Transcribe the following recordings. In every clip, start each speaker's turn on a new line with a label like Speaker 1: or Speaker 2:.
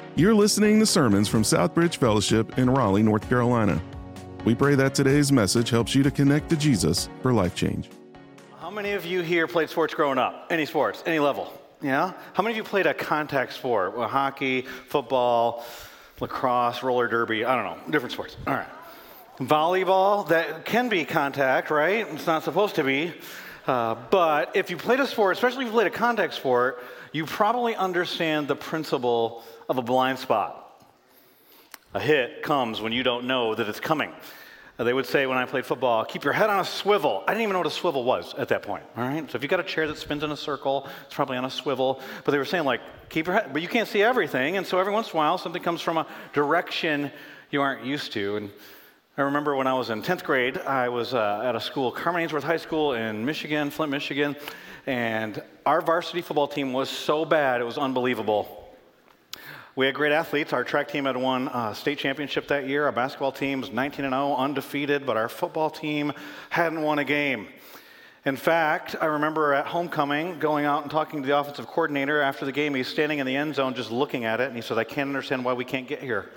Speaker 1: You're listening to sermons from Southbridge Fellowship in Raleigh, North Carolina. We pray that today's message helps you to connect to Jesus for life change.
Speaker 2: How many of you here played sports growing up? Any sports, any level? Yeah? How many of you played a contact sport? Well, hockey, football, lacrosse, roller derby, I don't know, different sports. All right. Volleyball, that can be contact, right? It's not supposed to be. But if you played a sport, especially if you played a contact sport, you probably understand the principle of a blind spot. A hit comes when you don't know that it's coming. They would say when I played football, keep your head on a swivel. I didn't even know what a swivel was at that point, all right? So if you've got a chair that spins in a circle, it's probably on a swivel. But they were saying, like, keep your head, but you can't see everything. And so every once in a while, something comes from a direction you aren't used to. And I remember when I was in 10th grade, I was at a school, Carmen Ainsworth High School in Michigan, Flint, Michigan. And our varsity football team was so bad, it was unbelievable. We had great athletes. Our track team had won state championship that year. Our basketball team was 19-0, undefeated, but our football team hadn't won a game. In fact, I remember at homecoming going out and talking to the offensive coordinator after the game. He's standing in the end zone just looking at it, and he says, I can't understand why we can't get here.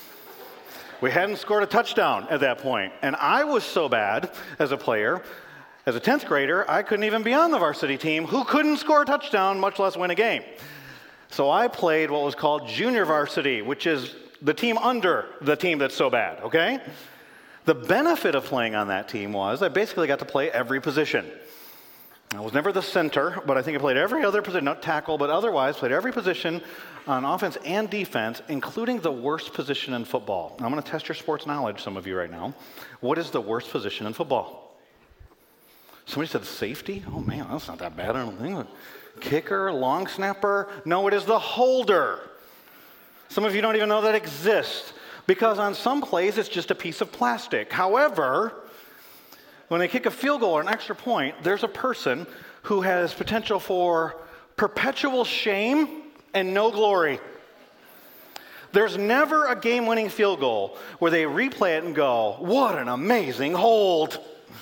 Speaker 2: We hadn't scored a touchdown at that point, and I was so bad as a player. As a 10th grader, I couldn't even be on the varsity team who couldn't score a touchdown, much less win a game. So I played what was called junior varsity, which is the team under the team that's so bad, okay? The benefit of playing on that team was I basically got to play every position. I was never the center, but I think I played every other position, not tackle, but otherwise played every position on offense and defense, including the worst position in football. I'm going to test your sports knowledge, some of you right now. What is the worst position in football? Somebody said safety? Oh man, that's not that bad, I don't think. Kicker, long snapper? No, it is the holder. Some of you don't even know that exists because on some plays it's just a piece of plastic. However, when they kick a field goal or an extra point, there's a person who has potential for perpetual shame and no glory. There's never a game-winning field goal where they replay it and go, what an amazing hold.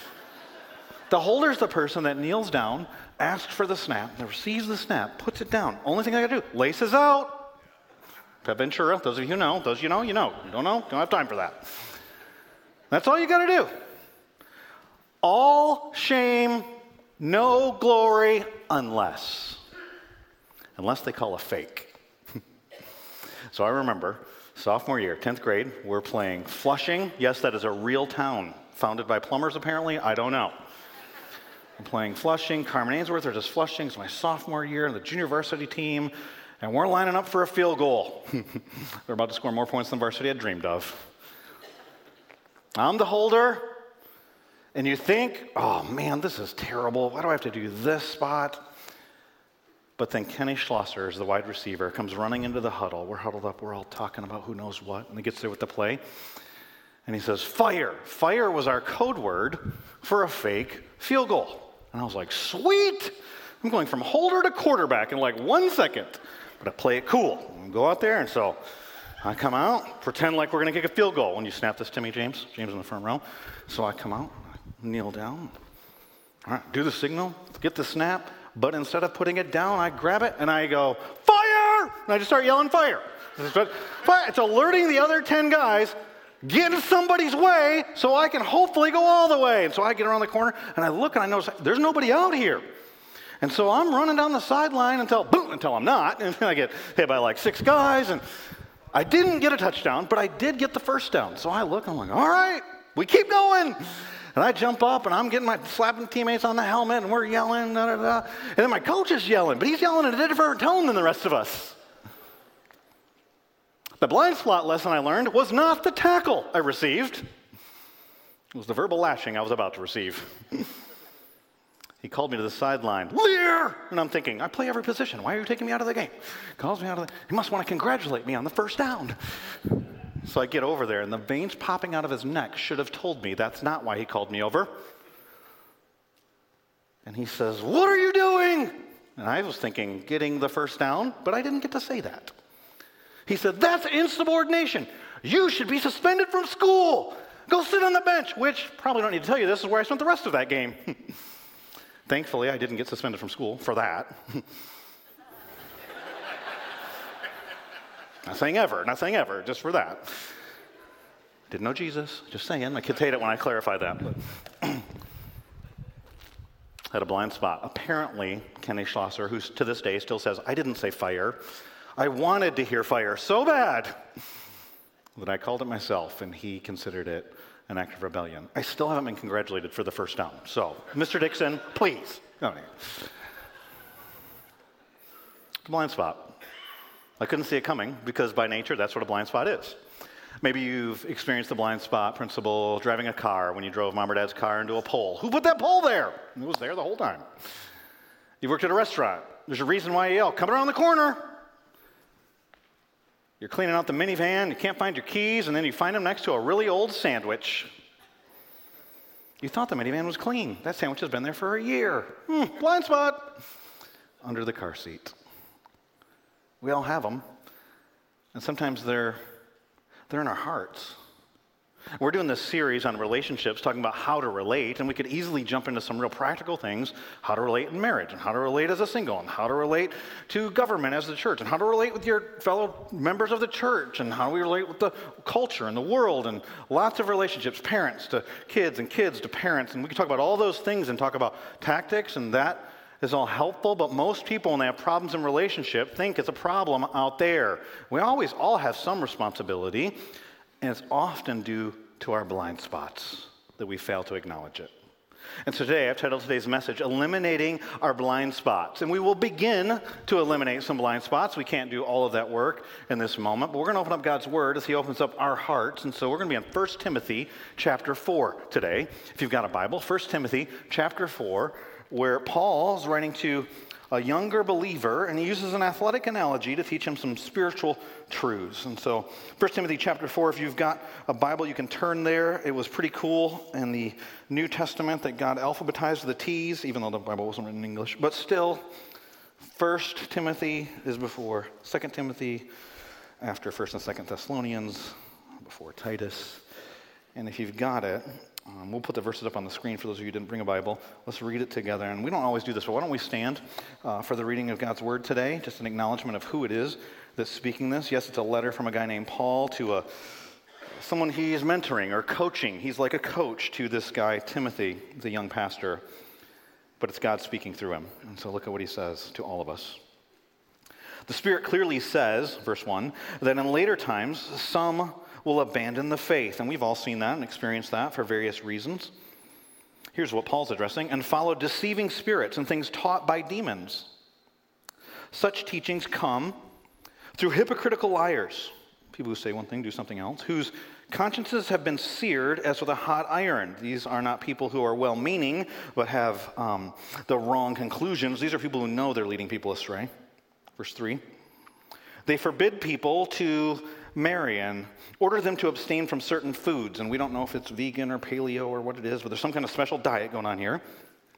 Speaker 2: The holder is the person that kneels down, asks for the snap, receives the snap, puts it down. Only thing I got to do, laces out. Pep Ventura, those of you who know, those you know, you know. You don't know, don't have time for that. That's all you got to do. All shame, no glory, unless they call a fake. So I remember, sophomore year, 10th grade, we're playing Flushing. Yes, that is a real town, founded by plumbers apparently, I don't know. I'm playing Flushing, Carmen Ainsworth, or just Flushing. It's my sophomore year in the junior varsity team, and we're lining up for a field goal. They're about to score more points than varsity had dreamed of. I'm the holder, and you think, oh man, this is terrible. Why do I have to do this spot? But then Kenny Schlosser, the wide receiver, comes running into the huddle. We're huddled up, we're all talking about who knows what, and he gets there with the play. And he says, fire. Fire was our code word for a fake field goal. And I was like, sweet! I'm going from holder to quarterback in like 1 second. But I play it cool. I go out there, and so I come out, pretend like we're going to kick a field goal. When you snap this to me, James in the front row. So I come out, kneel down, all right, do the signal, get the snap, but instead of putting it down, I grab it, and I go, fire! And I just start yelling, fire! Fire! It's alerting the other 10 guys, get in somebody's way so I can hopefully go all the way. And so I get around the corner, and I look, and I notice there's nobody out here. And so I'm running down the sideline until I'm not. And then I get hit by like 6 guys. And I didn't get a touchdown, but I did get the first down. So I look, I'm like, all right, we keep going. And I jump up, and I'm slapping teammates on the helmet, and we're yelling, da, da, da. And then my coach is yelling, but he's yelling at a different tone than the rest of us. The blind spot lesson I learned was not the tackle I received. It was the verbal lashing I was about to receive. He called me to the sideline, Lear! And I'm thinking, I play every position. Why are you taking me out of the game? Calls me out of the... He must want to congratulate me on the first down. So I get over there, and the veins popping out of his neck should have told me that's not why he called me over. And he says, what are you doing? And I was thinking, getting the first down, but I didn't get to say that. He said, that's insubordination. You should be suspended from school. Go sit on the bench, which, probably don't need to tell you, this is where I spent the rest of that game. Thankfully, I didn't get suspended from school for that. Not saying ever, just for that. Didn't know Jesus, just saying. My kids hate it when I clarify that. But had a blind spot. Apparently, Kenny Schlosser, who to this day still says, I didn't say fire. I wanted to hear fire so bad that I called it myself, and he considered it an act of rebellion. I still haven't been congratulated for the first down. So, Mr. Dixon, please. No. Blind spot. I couldn't see it coming because by nature, that's what a blind spot is. Maybe you've experienced the blind spot principle driving a car when you drove mom or dad's car into a pole. Who put that pole there? It was there the whole time. You worked at a restaurant. There's a reason why you yell, coming around the corner. You're cleaning out the minivan, you can't find your keys, and then you find them next to a really old sandwich. You thought the minivan was clean. That sandwich has been there for a year. Blind spot. Under the car seat. We all have them. And sometimes they're in our hearts. We're doing this series on relationships, talking about how to relate, and we could easily jump into some real practical things, how to relate in marriage, and how to relate as a single, and how to relate to government as the church, and how to relate with your fellow members of the church, and how we relate with the culture and the world, and lots of relationships, parents to kids, and kids to parents, and we can talk about all those things and talk about tactics, and that is all helpful, but most people, when they have problems in relationship, think it's a problem out there. We always all have some responsibility, and it's often due to our blind spots that we fail to acknowledge it. And so today, I've titled today's message, Eliminating Our Blind Spots. And we will begin to eliminate some blind spots. We can't do all of that work in this moment, but we're going to open up God's Word as He opens up our hearts. And so we're going to be on 1 Timothy chapter 4 today. If you've got a Bible, 1 Timothy chapter 4, where Paul's writing to a younger believer, and he uses an athletic analogy to teach him some spiritual truths. And so 1 Timothy chapter 4, if you've got a Bible, you can turn there. It was pretty cool in the New Testament that God alphabetized the T's, even though the Bible wasn't written in English. But still, 1 Timothy is before 2 Timothy, after 1 and 2 Thessalonians, before Titus. And if you've got it, we'll put the verses up on the screen for those of you who didn't bring a Bible. Let's read it together. And we don't always do this, but why don't we stand for the reading of God's Word today? Just an acknowledgement of who it is that's speaking this. Yes, it's a letter from a guy named Paul to someone he is mentoring or coaching. He's like a coach to this guy, Timothy, the young pastor. But it's God speaking through him. And so look at what he says to all of us. The Spirit clearly says, verse 1, that in later times some will abandon the faith. And we've all seen that and experienced that for various reasons. Here's what Paul's addressing. And follow deceiving spirits and things taught by demons. Such teachings come through hypocritical liars, people who say one thing, do something else, whose consciences have been seared as with a hot iron. These are not people who are well-meaning, but have the wrong conclusions. These are people who know they're leading people astray. Verse 3. They forbid people to marry and order them to abstain from certain foods. And we don't know if it's vegan or paleo or what it is, but there's some kind of special diet going on here,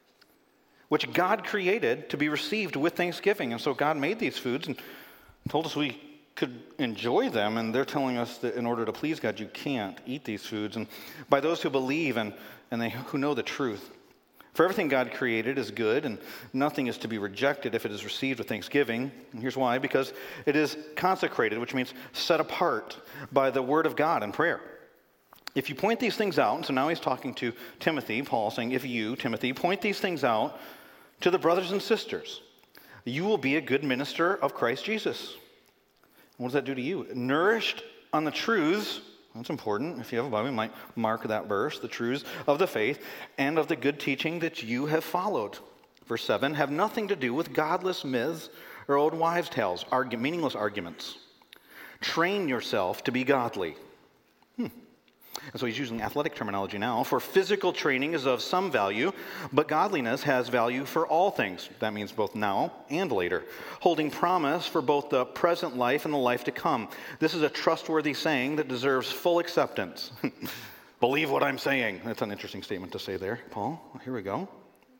Speaker 2: which God created to be received with thanksgiving. And so God made these foods and told us we could enjoy them. And they're telling us that in order to please God, you can't eat these foods. And by those who believe and who know the truth. For everything God created is good, and nothing is to be rejected if it is received with thanksgiving. And here's why. Because it is consecrated, which means set apart by the word of God and prayer. If you point these things out, and so now he's talking to Timothy, Paul saying, if you, Timothy, point these things out to the brothers and sisters, you will be a good minister of Christ Jesus. And what does that do to you? Nourished on the truths. That's important. If you have a Bible, you might mark that verse, the truths of the faith and of the good teaching that you have followed. Verse 7, have nothing to do with godless myths or old wives' tales, meaningless arguments. Train yourself to be godly. And so he's using athletic terminology now. For physical training is of some value, but godliness has value for all things. That means both now and later. Holding promise for both the present life and the life to come. This is a trustworthy saying that deserves full acceptance. Believe what I'm saying. That's an interesting statement to say there, Paul. Here we go.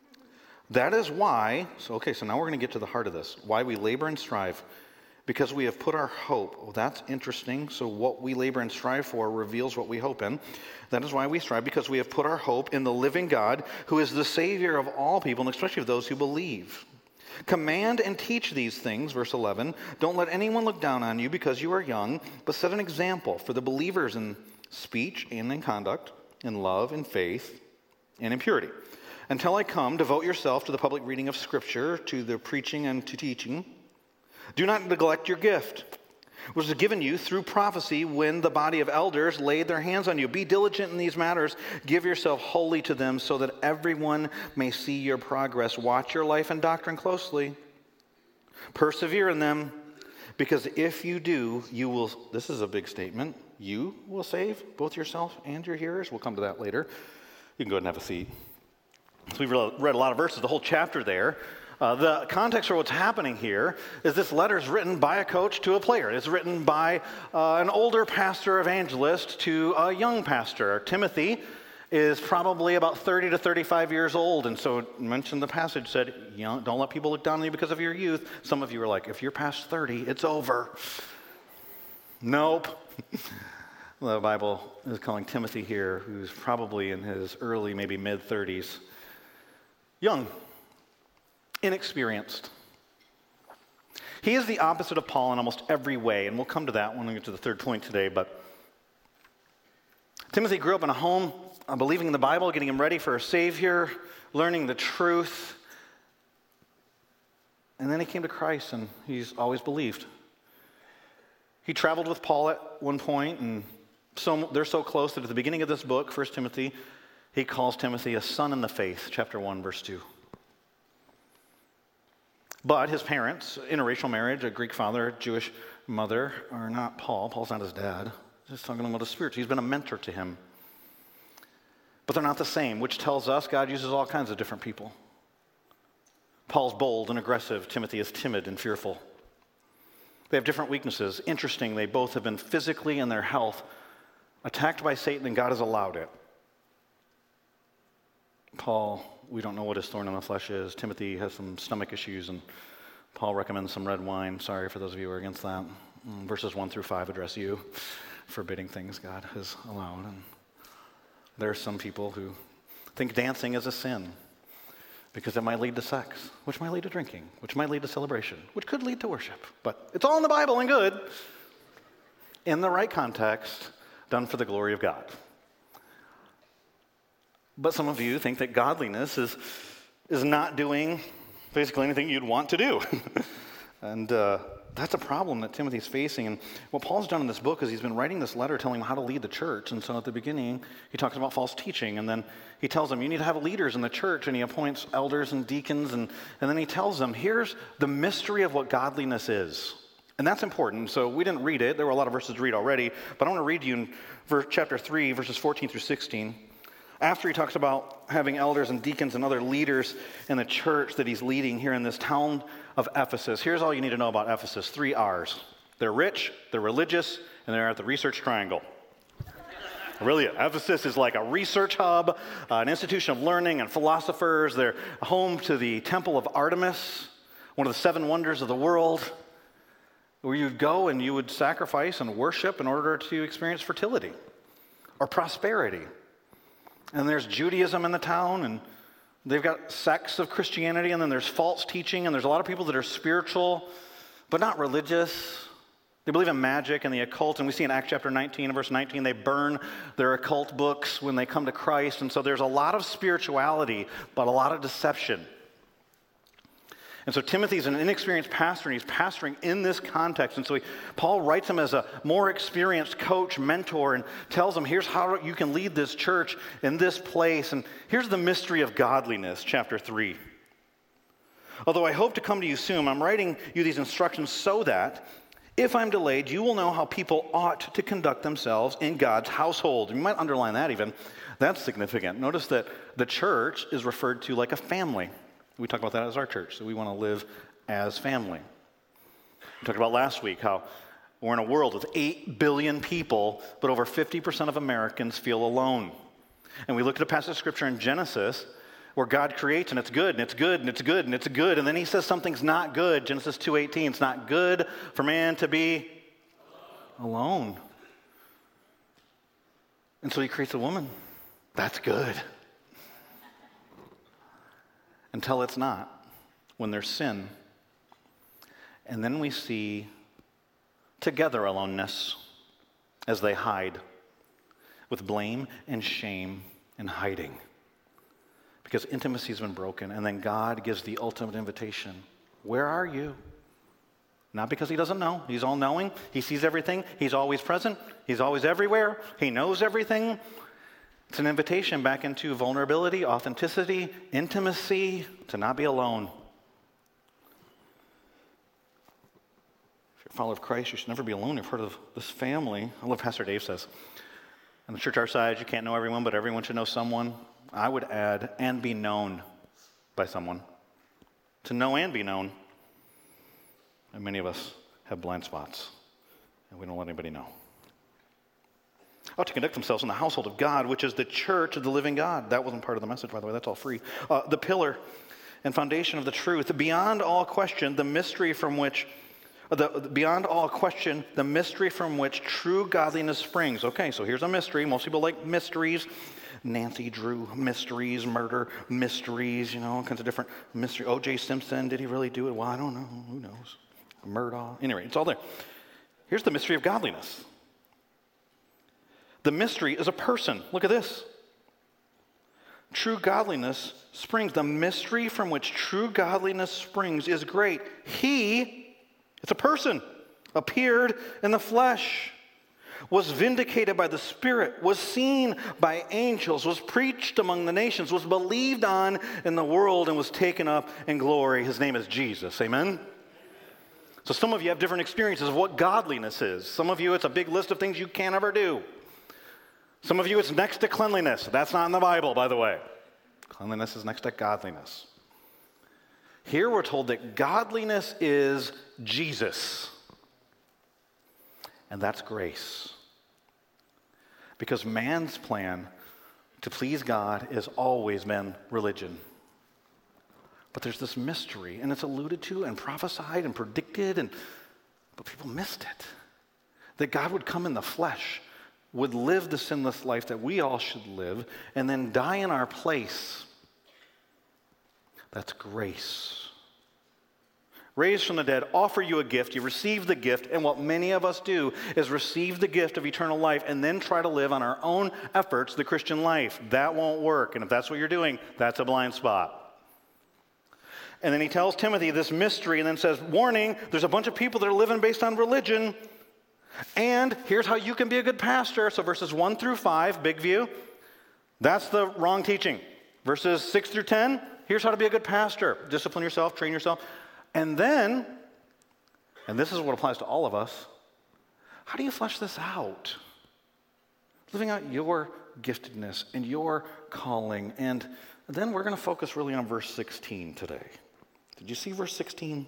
Speaker 2: That is why, so now we're going to get to the heart of this. Why we labor and strive. Because we have put our hope. Well, that's interesting. So what we labor and strive for reveals what we hope in. That is why we strive, because we have put our hope in the living God, who is the Savior of all people, and especially of those who believe. Command and teach these things, verse 11. Don't let anyone look down on you because you are young, but set an example for the believers in speech and in conduct, in love, in faith, and in purity. Until I come, devote yourself to the public reading of Scripture, to the preaching and to teaching. Do not neglect your gift, which was given you through prophecy when the body of elders laid their hands on you. Be diligent in these matters. Give yourself wholly to them so that everyone may see your progress. Watch your life and doctrine closely. Persevere in them, because if you do, you will, this is a big statement, you will save both yourself and your hearers. We'll come to that later. You can go ahead and have a seat. So we've read a lot of verses, the whole chapter there. The context for what's happening here is this letter is written by a coach to a player. It's written by an older pastor evangelist to a young pastor. Timothy is probably about 30 to 35 years old, and so mentioned the passage said, don't let people look down on you because of your youth. Some of you are like, if you're past 30, it's over. Nope. The Bible is calling Timothy here, who's probably in his early, maybe mid-30s, young, inexperienced. He is the opposite of Paul in almost every way, and we'll come to that when we get to the third point today. But Timothy grew up in a home believing in the Bible, getting him ready for a Savior, learning the truth. And then he came to Christ, and he's always believed. He traveled with Paul at one point, and they're so close that at the beginning of this book, 1 Timothy, he calls Timothy a son in the faith, chapter 1, verse 2. But his parents, interracial marriage, a Greek father, a Jewish mother, are not Paul. Paul's not his dad. He's talking about his spirit. He's been a mentor to him. But they're not the same, which tells us God uses all kinds of different people. Paul's bold and aggressive. Timothy is timid and fearful. They have different weaknesses. Interesting, they both have been physically in their health attacked by Satan, and God has allowed it. Paul, we don't know what his thorn in the flesh is. Timothy has some stomach issues, and Paul recommends some red wine. Sorry for those of you who are against that. Verses 1 through 5 address you, forbidding things God has allowed. And there are some people who think dancing is a sin because it might lead to sex, which might lead to drinking, which might lead to celebration, which could lead to worship. But it's all in the Bible and good, in the right context, done for the glory of God. But some of you think that godliness is not doing basically anything you'd want to do. And that's a problem that Timothy's facing. And what Paul's done in this book is he's been writing this letter telling him how to lead the church. And so at the beginning, he talks about false teaching. And then he tells them, you need to have leaders in the church. And he appoints elders and deacons. And then he tells them, here's the mystery of what godliness is. And that's important. So we didn't read it. There were a lot of verses to read already. But I want to read you in chapter 3, verses 14 through 16. After he talks about having elders and deacons and other leaders in the church that he's leading here in this town of Ephesus, here's all you need to know about Ephesus, 3 R's. They're rich, they're religious, and they're at the research triangle. Really, Ephesus is like a research hub, an institution of learning and philosophers. They're home to the Temple of Artemis, one of the 7 wonders of the world, where you'd go and you would sacrifice and worship in order to experience fertility or prosperity. And there's Judaism in the town, and they've got sects of Christianity, and then there's false teaching, and there's a lot of people that are spiritual, but not religious. They believe in magic and the occult, and we see in Acts chapter 19, verse 19, they burn their occult books when they come to Christ, and so there's a lot of spirituality, but a lot of deception. And so Timothy's an inexperienced pastor, and he's pastoring in this context. And so Paul writes him as a more experienced coach, mentor, and tells him, here's how you can lead this church in this place. And here's the mystery of godliness, chapter 3. Although I hope to come to you soon, I'm writing you these instructions so that, if I'm delayed, you will know how people ought to conduct themselves in God's household. You might underline that even. That's significant. Notice that the church is referred to like a family. We talk about that as our church, so we want to live as family. We talked about last week how we're in a world with 8 billion people, but over 50% of Americans feel alone. And we looked at a passage of scripture in Genesis where God creates, and it's good, and it's good, and it's good, and it's good, and then he says something's not good. Genesis 2:18, it's not good for man to be alone. And so he creates a woman. That's good. Until it's not. when there's sin. And then we see together aloneness as they hide with blame and shame and hiding. Because intimacy has been broken, and then God gives the ultimate invitation. Where are you? Not because he doesn't know. He's all-knowing. He sees everything. He's always present. He's always everywhere. He knows everything. It's an invitation back into vulnerability, authenticity, intimacy, to not be alone. If you're a follower of Christ, you should never be alone. You're part of this family. I love Pastor Dave says, in the church our size, you can't know everyone, but everyone should know someone. I would add, and be known by someone. To know and be known. And many of us have blind spots, and we don't let anybody know. Ought to conduct themselves in the household of God, which is the church of the living God. That wasn't part of the message, by the way. That's all free. The pillar and foundation of the truth. Beyond all question, the mystery from which true godliness springs. Okay, so here's a mystery. Most people like mysteries. Nancy Drew mysteries, murder mysteries, all kinds of different mysteries. O.J. Simpson, did he really do it? Well, I don't know. Who knows? Murdaugh. Anyway, it's all there. Here's the mystery of godliness. The mystery is a person. Look at this. True godliness springs. The mystery from which true godliness springs is great. He, it's a person, appeared in the flesh, was vindicated by the Spirit, was seen by angels, was preached among the nations, was believed on in the world, and was taken up in glory. His name is Jesus. Amen? So some of you have different experiences of what godliness is. Some of you, it's a big list of things you can't ever do. Some of you, it's next to cleanliness. That's not in the Bible, by the way. Cleanliness is next to godliness. Here we're told that godliness is Jesus. And that's grace. Because man's plan to please God has always been religion. But there's this mystery, and it's alluded to and prophesied and predicted, but people missed it. That God would come in the flesh, would live the sinless life that we all should live, and then die in our place. That's grace. Raised from the dead, offer you a gift. You receive the gift, and what many of us do is receive the gift of eternal life and then try to live on our own efforts the Christian life. That won't work, and if that's what you're doing, that's a blind spot. And then he tells Timothy this mystery and then says, warning, there's a bunch of people that are living based on religion, and here's how you can be a good pastor. So verses 1 through 5, big view, that's the wrong teaching. Verses 6 through 10, here's how to be a good pastor. Discipline yourself, train yourself. And then, and this is what applies to all of us, how do you flesh this out? Living out your giftedness and your calling. And then we're going to focus really on verse 16 today. Did you see verse 16?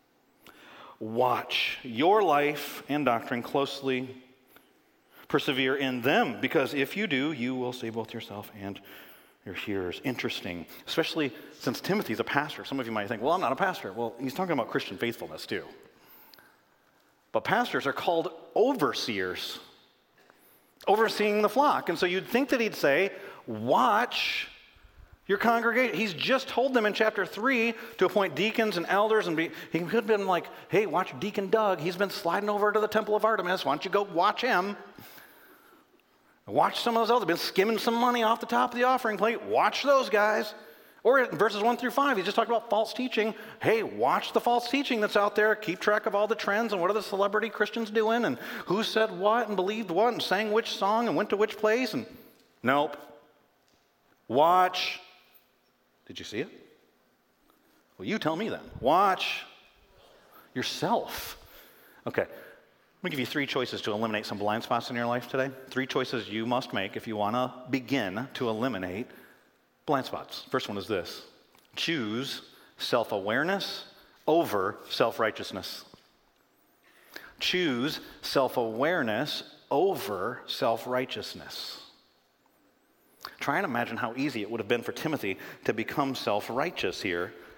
Speaker 2: Watch your life and doctrine closely. Persevere in them, because if you do, you will save both yourself and your hearers. Interesting, especially since Timothy's a pastor. Some of you might think, well, I'm not a pastor. Well, he's talking about Christian faithfulness too. But pastors are called overseers, overseeing the flock. And so you'd think that he'd say, watch your congregation. He's just told them in chapter 3 to appoint deacons and elders. And he could have been like, hey, watch Deacon Doug. He's been sliding over to the temple of Artemis. Why don't you go watch him? Watch some of those elders. Been skimming some money off the top of the offering plate. Watch those guys. Or in verses 1 through 5, he's just talking about false teaching. Hey, watch the false teaching that's out there. Keep track of all the trends and what are the celebrity Christians doing and who said what and believed what and sang which song and went to which place. And nope. Watch. Did you see it? Well, you tell me then. Watch yourself. Okay. Let me give you 3 choices to eliminate some blind spots in your life today. 3 choices you must make if you want to begin to eliminate blind spots. First one is this. Choose self-awareness over self-righteousness. Choose self-awareness over self-righteousness. Try and imagine how easy it would have been for Timothy to become self-righteous here.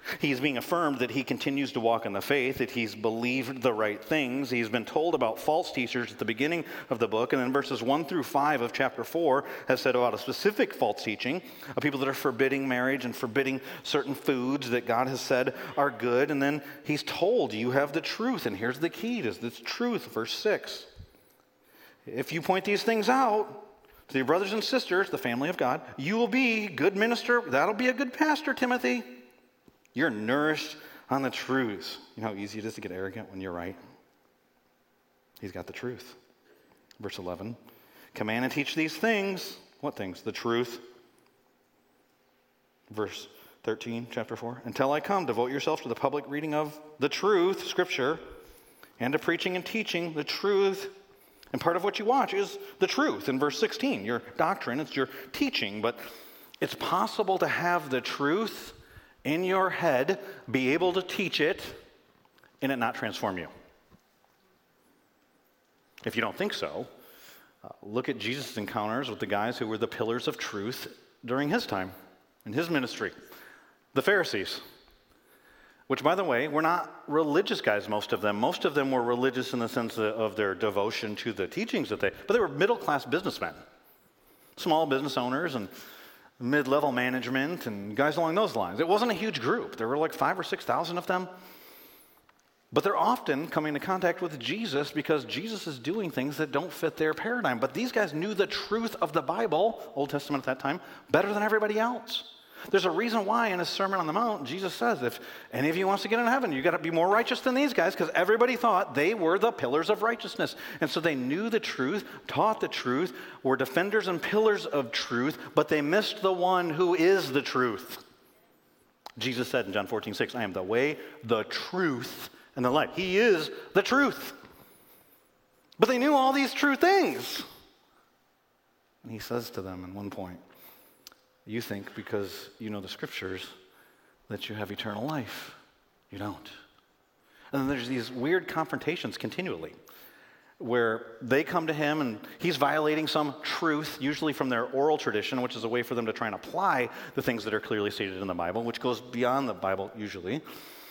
Speaker 2: He's being affirmed that he continues to walk in the faith, that he's believed the right things. He's been told about false teachers at the beginning of the book, and then verses 1 through 5 of chapter 4 have said about a specific false teaching of people that are forbidding marriage and forbidding certain foods that God has said are good. And then he's told, you have the truth, and here's the key to this truth, verse 6. If you point these things out to your brothers and sisters, the family of God, you will be a good minister. That'll be a good pastor, Timothy. You're nourished on the truths. You know how easy it is to get arrogant when you're right? He's got the truth. Verse 11. Command and teach these things. What things? The truth. Verse 13, chapter 4. Until I come, devote yourself to the public reading of the truth, Scripture, and to preaching and teaching the truth. And part of what you watch is the truth. In verse 16, your doctrine, it's your teaching. But it's possible to have the truth in your head, be able to teach it, and it not transform you. If you don't think so, look at Jesus' encounters with the guys who were the pillars of truth during his time, in his ministry. The Pharisees, which, by the way, were not religious guys, most of them. Most of them were religious in the sense of their devotion to the teachings but they were middle-class businessmen, small business owners, and mid-level management and guys along those lines. It wasn't a huge group. There were like 5,000 or 6,000 of them. But they're often coming into contact with Jesus because Jesus is doing things that don't fit their paradigm. But these guys knew the truth of the Bible, Old Testament at that time, better than everybody else. There's a reason why in his Sermon on the Mount, Jesus says, if any of you wants to get into heaven, you got to be more righteous than these guys, because everybody thought they were the pillars of righteousness. And so they knew the truth, taught the truth, were defenders and pillars of truth, but they missed the one who is the truth. Jesus said in John 14:6, I am the way, the truth, and the life. He is the truth. But they knew all these true things. And he says to them at one point, you think because you know the Scriptures that you have eternal life. You don't. And then there's these weird confrontations continually where they come to him and he's violating some truth, usually from their oral tradition, which is a way for them to try and apply the things that are clearly stated in the Bible, which goes beyond the Bible usually.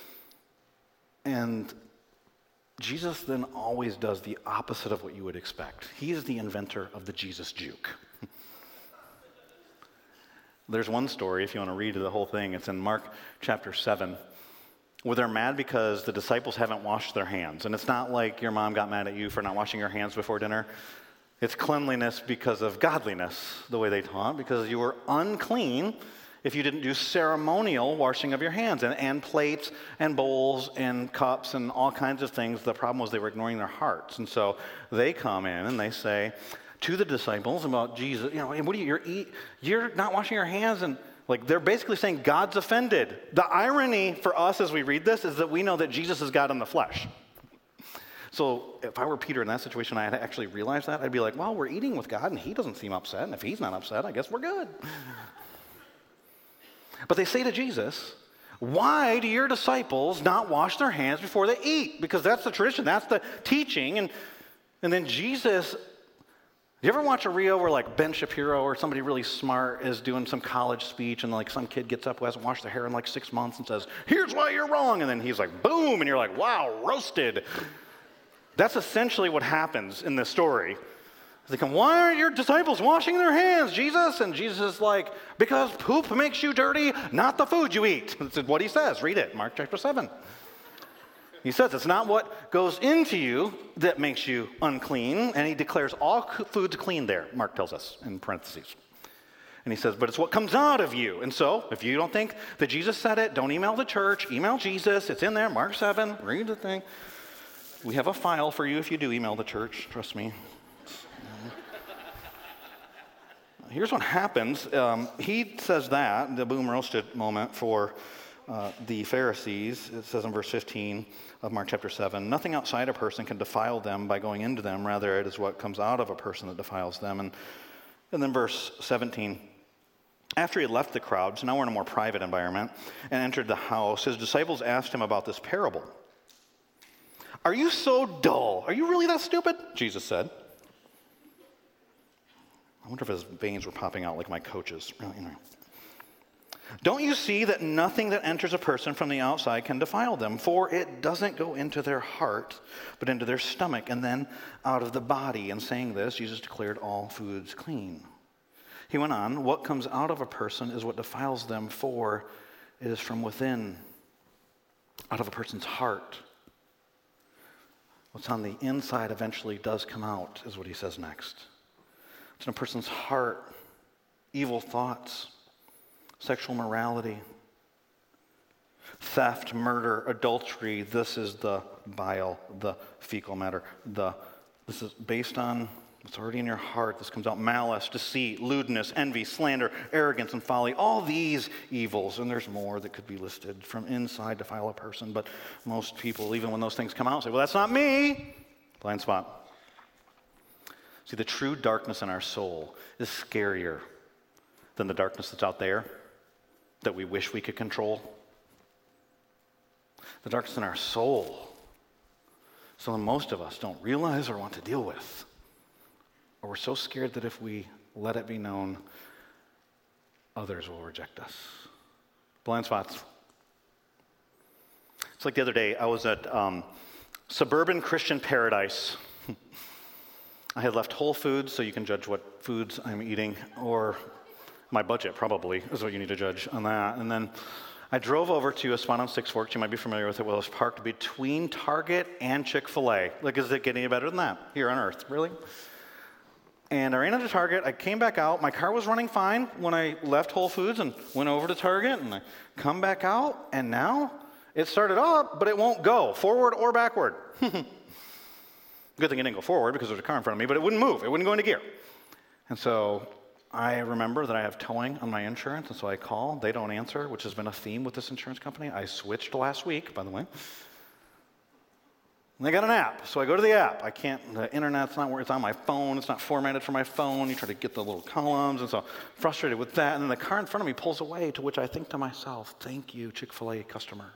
Speaker 2: And Jesus then always does the opposite of what you would expect. He is the inventor of the Jesus juke. There's one story, if you want to read the whole thing, it's in Mark chapter 7, where they're mad because the disciples haven't washed their hands. And it's not like your mom got mad at you for not washing your hands before dinner. It's cleanliness because of godliness, the way they taught, because you were unclean if you didn't do ceremonial washing of your hands, and plates and bowls and cups and all kinds of things. The problem was they were ignoring their hearts. And so they come in and they say to the disciples about Jesus, you know, what do you're not washing your hands, and like they're basically saying God's offended. The irony for us as we read this is that we know that Jesus is God in the flesh. So if I were Peter in that situation, I had actually realized that, I'd be like, well, we're eating with God and he doesn't seem upset, and if he's not upset, I guess we're good. But they say to Jesus, why do your disciples not wash their hands before they eat? Because that's the tradition, that's the teaching. And then Jesus, you ever watch a reel where like Ben Shapiro or somebody really smart is doing some college speech and like some kid gets up who hasn't washed their hair in like 6 months and says, here's why you're wrong. And then he's like, boom. And you're like, wow, roasted. That's essentially what happens in this story. They come, why aren't your disciples washing their hands, Jesus? And Jesus is like, because poop makes you dirty, not the food you eat. That's what he says. Read it, Mark chapter 7. He says it's not what goes into you that makes you unclean, and he declares all foods clean there, Mark tells us in parentheses. And he says, but it's what comes out of you. And so, if you don't think that Jesus said it, don't email the church, email Jesus. It's in there, Mark 7, read the thing. We have a file for you if you do email the church, trust me. Here's what happens. He says that, the boom roasted moment for the Pharisees. It says in verse 15 of Mark chapter 7, nothing outside a person can defile them by going into them. Rather, it is what comes out of a person that defiles them. And then verse 17, after he left the crowd, so now we're in a more private environment, and entered the house, his disciples asked him about this parable. Are you so dull? Are you really that stupid? Jesus said. I wonder if his veins were popping out like my coach's. Anyway. Don't you see that nothing that enters a person from the outside can defile them? For it doesn't go into their heart, but into their stomach, and then out of the body. And saying this, Jesus declared all foods clean. He went on, what comes out of a person is what defiles them, for it is from within, out of a person's heart. What's on the inside eventually does come out, is what he says next. It's in a person's heart, evil thoughts, sexual morality, theft, murder, adultery. This is the bile, the fecal matter. This is based on what's already in your heart. This comes out: malice, deceit, lewdness, envy, slander, arrogance, and folly. All these evils, and there's more that could be listed, from inside defile a person. But most people, even when those things come out, say, well, that's not me. Blind spot. See, the true darkness in our soul is scarier than the darkness that's out there that we wish we could control. The darkness in our soul, something most of us don't realize or want to deal with. Or we're so scared that if we let it be known, others will reject us. Blind spots. It's like the other day, I was at Suburban Christian Paradise. I had left Whole Foods, so you can judge what foods I'm eating, or my budget probably is what you need to judge on that. And then I drove over to a spot on Six Forks. You might be familiar with it. Well, it was parked between Target and Chick-fil-A. Like, is it getting any better than that here on earth? Really? And I ran into Target. I came back out. My car was running fine when I left Whole Foods and went over to Target. And I come back out, and now it started up, but it won't go forward or backward. Good thing it didn't go forward because there's a car in front of me, but it wouldn't move. It wouldn't go into gear. And so I remember that I have towing on my insurance, and so I call. They don't answer, which has been a theme with this insurance company. I switched last week, by the way. And they got an app, so I go to the app. The internet's not where it's on my phone. It's not formatted for my phone. You try to get the little columns, and so frustrated with that. And then the car in front of me pulls away, to which I think to myself, thank you, Chick-fil-A customer.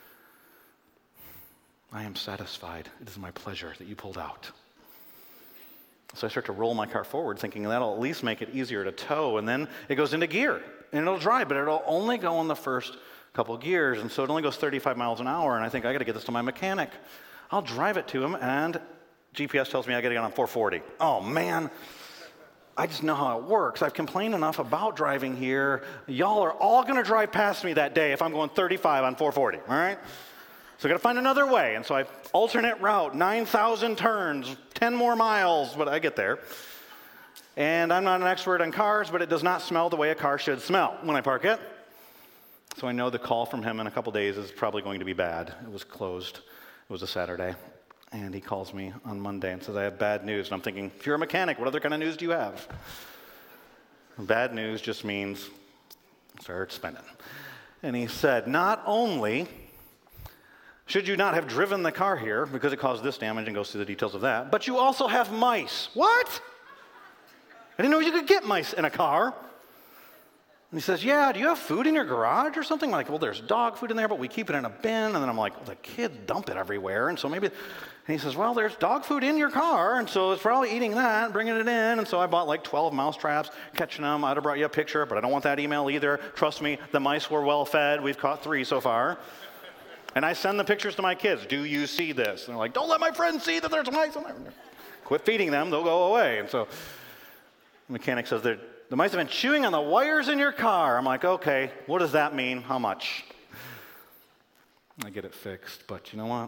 Speaker 2: I am satisfied. It is my pleasure that you pulled out. So I start to roll my car forward, thinking that'll at least make it easier to tow, and then it goes into gear, and it'll drive, but it'll only go in the first couple gears, and so it only goes 35 miles an hour, and I think I got to get this to my mechanic. I'll drive it to him, and GPS tells me I got to get on 440. Oh, man. I just know how it works. I've complained enough about driving here. Y'all are all going to drive past me that day if I'm going 35 on 440, all right? So I got to find another way, and so I alternate route, 9,000 turns, 10 more miles, but I get there. And I'm not an expert on cars, but it does not smell the way a car should smell when I park it. So I know the call from him in a couple days is probably going to be bad. It was closed. It was a Saturday. And he calls me on Monday and says, I have bad news. And I'm thinking, if you're a mechanic, what other kind of news do you have? Bad news just means start spinning. And he said, not only should you not have driven the car here because it caused this damage, and goes through the details of that, but you also have mice. What? I didn't know you could get mice in a car. And he says, yeah, do you have food in your garage or something? I'm like, well, there's dog food in there, but we keep it in a bin. And then I'm like, well, the kids dump it everywhere. And so maybe, and he says, well, there's dog food in your car. And so it's probably eating that, bringing it in. And so I bought like 12 mouse traps, catching them. I'd have brought you a picture, but I don't want that email either. Trust me, the mice were well fed. We've caught 3 so far. And I send the pictures to my kids. Do you see this? And they're like, don't let my friends see that there's mice in there. Quit feeding them, they'll go away. And so the mechanic says, the mice have been chewing on the wires in your car. I'm like, okay, what does that mean? How much? I get it fixed, but you know what?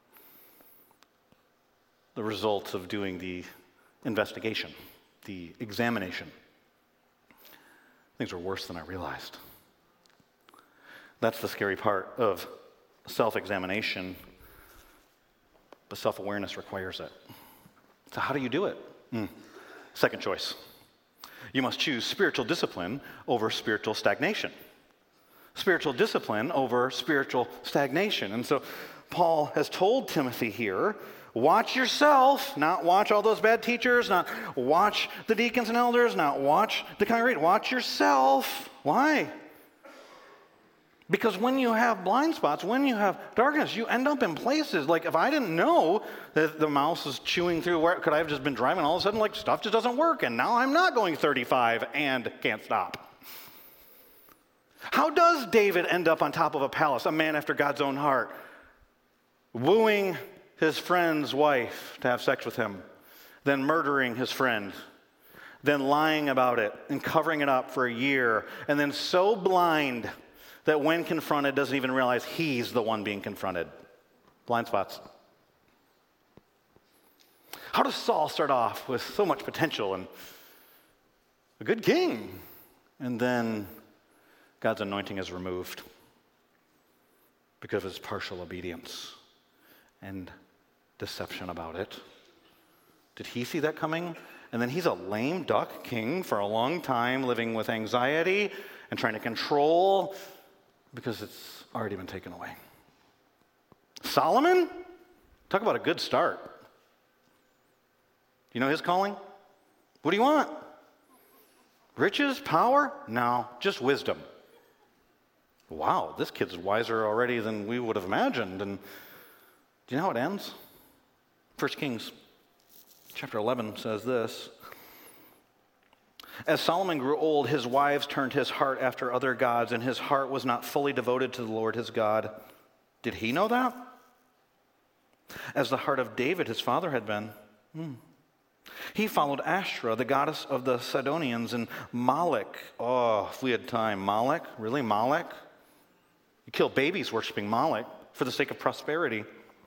Speaker 2: The results of doing the investigation, the examination, things were worse than I realized. That's the scary part of self-examination, but self-awareness requires it. So how do you do it? Second choice. You must choose spiritual discipline over spiritual stagnation. Spiritual discipline over spiritual stagnation. And so Paul has told Timothy here, watch yourself, not watch all those bad teachers, not watch the deacons and elders, not watch the congregation. Watch yourself. Why? Because when you have blind spots, when you have darkness, you end up in places, like if I didn't know that the mouse is chewing through, where could I have just been driving, all of a sudden, like stuff just doesn't work, and now I'm not going 35 and can't stop. How does David end up on top of a palace, a man after God's own heart, wooing his friend's wife to have sex with him, then murdering his friend, then lying about it and covering it up for a year, and then so blind that when confronted doesn't even realize he's the one being confronted? Blind spots. How does Saul start off with so much potential and a good king, and then God's anointing is removed because of his partial obedience and deception about it? Did he see that coming? And then he's a lame duck king for a long time, living with anxiety and trying to control because it's already been taken away. Solomon? Talk about a good start. You know his calling? What do you want? Riches? Power? No, just wisdom. Wow, this kid's wiser already than we would have imagined. And do you know how it ends? 1 Kings chapter 11 says this. As Solomon grew old, his wives turned his heart after other gods, and his heart was not fully devoted to the Lord his God. Did he know that? As the heart of David, his father, had been. He followed Ashtoreth, the goddess of the Sidonians, and Molech. Oh, if we had time. Molech? Really, Molech? You kill babies worshiping Molech for the sake of prosperity.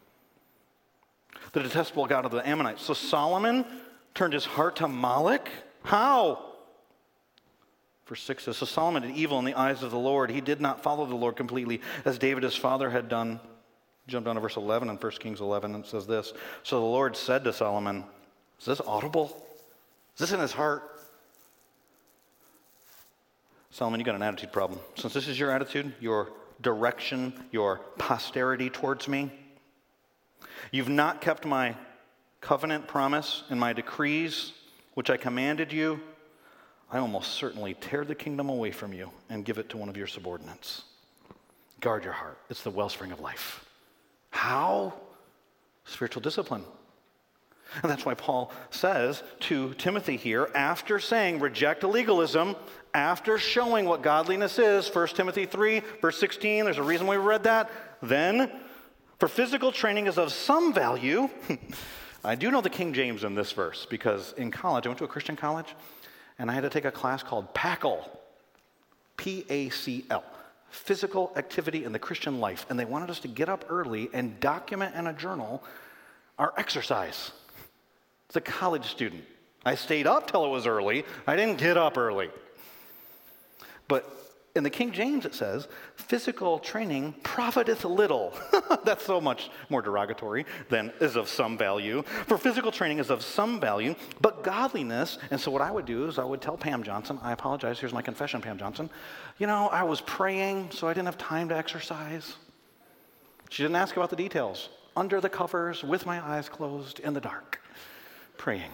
Speaker 2: The detestable god of the Ammonites. So Solomon turned his heart to Molech? How? Verse 6 says, so Solomon did evil in the eyes of the Lord. He did not follow the Lord completely, as David his father had done. Jump down to verse 11 in 1 Kings 11, and it says this. So the Lord said to Solomon, is this audible? Is this in his heart? Solomon, you got an attitude problem. Since this is your attitude, your direction, your posterity towards me, you've not kept my covenant promise and my decrees, which I commanded you, I almost certainly tear the kingdom away from you and give it to one of your subordinates. Guard your heart. It's the wellspring of life. How? Spiritual discipline. And that's why Paul says to Timothy here, after saying reject legalism, after showing what godliness is, 1 Timothy 3, verse 16, there's a reason we read that. Then, for physical training is of some value. I do know the King James in this verse because in college, I went to a Christian college, and I had to take a class called PACL, P-A-C-L, Physical Activity in the Christian Life. And they wanted us to get up early and document in a journal our exercise. As a college student, I stayed up till it was early. I didn't get up early. But in the King James it says, physical training profiteth little. That's so much more derogatory than is of some value. For physical training is of some value, but godliness, and so what I would do is I would tell Pam Johnson, I apologize, here's my confession, Pam Johnson. You know, I was praying, so I didn't have time to exercise. She didn't ask about the details. Under the covers, with my eyes closed, in the dark, praying.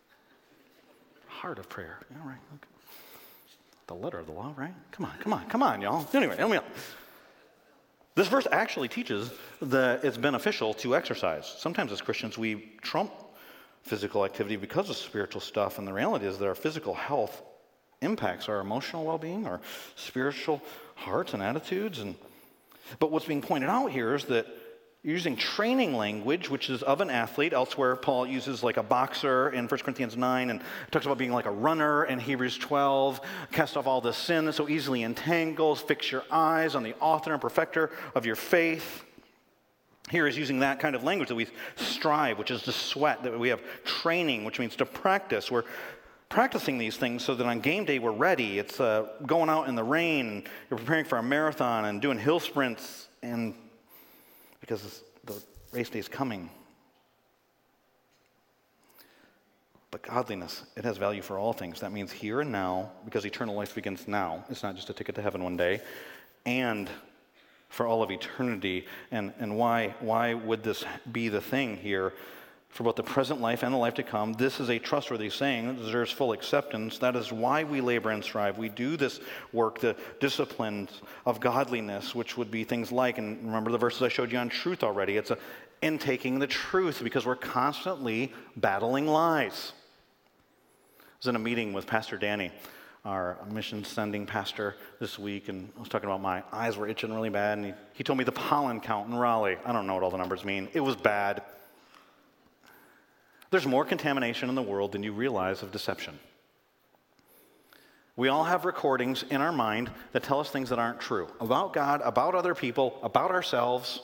Speaker 2: Heart of prayer. Yeah, right. Okay. The letter of the law, right? Come on, y'all. Anyway, help me out. This verse actually teaches that it's beneficial to exercise. Sometimes as Christians, we trump physical activity because of spiritual stuff, and the reality is that our physical health impacts our emotional well-being, our spiritual hearts and attitudes. But what's being pointed out here is that using training language, which is of an athlete. Elsewhere, Paul uses like a boxer in 1 Corinthians 9, and talks about being like a runner in Hebrews 12. Cast off all the sin that so easily entangles. Fix your eyes on the author and perfecter of your faith. Here is using that kind of language that we strive, which is to sweat, that we have training, which means to practice. We're practicing these things so that on game day we're ready. It's going out in the rain, you're preparing for a marathon and doing hill sprints, and because the race day is coming. But godliness, it has value for all things. That means here and now, because eternal life begins now. It's not just a ticket to heaven one day. And for all of eternity. And why would this be the thing here? For both the present life and the life to come, this is a trustworthy saying that deserves full acceptance. That is why we labor and strive. We do this work, the disciplines of godliness, which would be things like, and remember the verses I showed you on truth already, it's intaking the truth, because we're constantly battling lies. I was in a meeting with Pastor Danny our mission sending pastor this week, and I was talking about my eyes were itching really bad, and he told me the pollen count in Raleigh. I don't know what all the numbers mean. It was bad. There's more contamination in the world than you realize of deception. We all have recordings in our mind that tell us things that aren't true about God, about other people, about ourselves.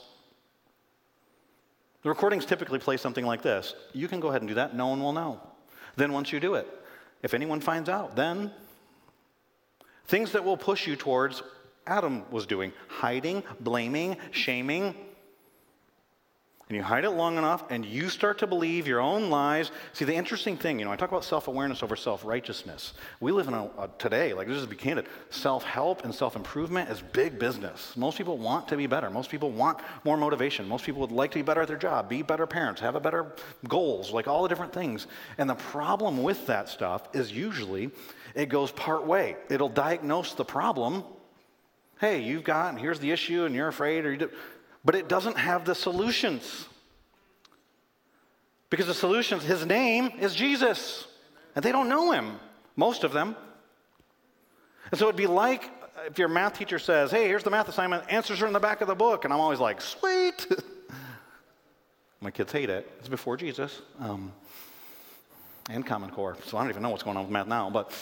Speaker 2: The recordings typically play something like this. You can go ahead and do that. No one will know. Then once you do it, if anyone finds out, then things that will push you towards Adam was doing, hiding, blaming, shaming. And you hide it long enough, and you start to believe your own lies. See, the interesting thing, I talk about self-awareness over self-righteousness. We live in today, like just to be candid, self-help and self-improvement is big business. Most people want to be better. Most people want more motivation. Most people would like to be better at their job, be better parents, have a better goals, like all the different things. And the problem with that stuff is usually it goes part way. It'll diagnose the problem. Hey, you've got, and here's the issue, and you're afraid, but it doesn't have the solutions. Because the solutions, his name is Jesus. And they don't know him, most of them. And so it'd be like if your math teacher says, hey, here's the math assignment, answers are in the back of the book. And I'm always like, sweet. My kids hate it. It's before Jesus. And Common Core. So I don't even know what's going on with math now. But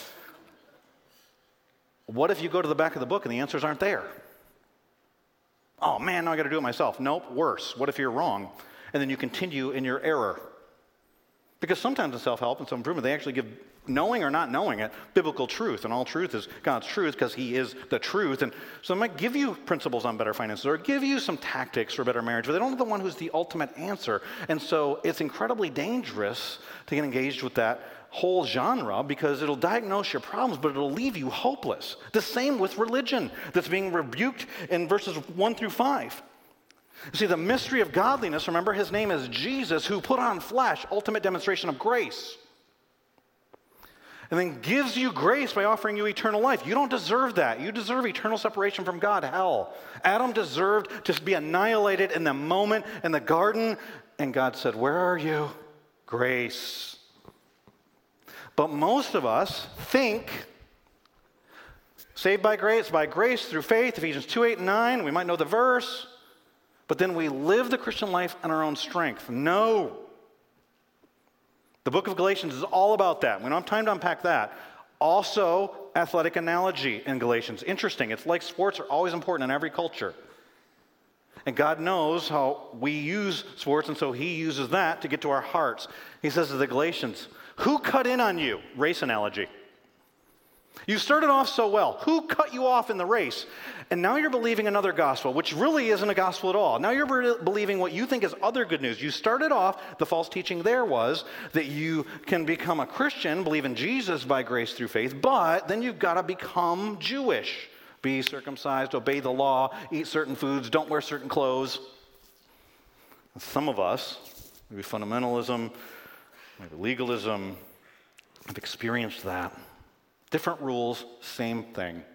Speaker 2: what if you go to the back of the book and the answers aren't there? Oh man, now I got to do it myself. Nope, worse. What if you're wrong? And then you continue in your error. Because sometimes in self-help and self-improvement, they actually give, knowing or not knowing it, biblical truth. And all truth is God's truth because he is the truth. And so they might give you principles on better finances or give you some tactics for better marriage, but they don't have the one who's the ultimate answer. And so it's incredibly dangerous to get engaged with that whole genre because it'll diagnose your problems, but it'll leave you hopeless. The same with religion that's being rebuked in verses 1 through 5. You see, the mystery of godliness, remember his name is Jesus, who put on flesh, ultimate demonstration of grace. And then gives you grace by offering you eternal life. You don't deserve that. You deserve eternal separation from God, hell. Adam deserved to be annihilated in the moment in the garden, and God said, where are you? Grace. But most of us think, saved by grace through faith, Ephesians 2, 8, and 9, we might know the verse, but then we live the Christian life in our own strength. No. The book of Galatians is all about that. We don't have time to unpack that. Also, athletic analogy in Galatians. Interesting. It's like sports are always important in every culture. And God knows how we use sports, and so he uses that to get to our hearts. He says to the Galatians, who cut in on you? Race analogy. You started off so well. Who cut you off in the race? And now you're believing another gospel, which really isn't a gospel at all. Now you're believing what you think is other good news. You started off, the false teaching there was that you can become a Christian, believe in Jesus by grace through faith, but then you've got to become Jewish. Be circumcised, obey the law, eat certain foods, don't wear certain clothes. Some of us, maybe fundamentalism, maybe legalism, have experienced that. Different rules, same thing.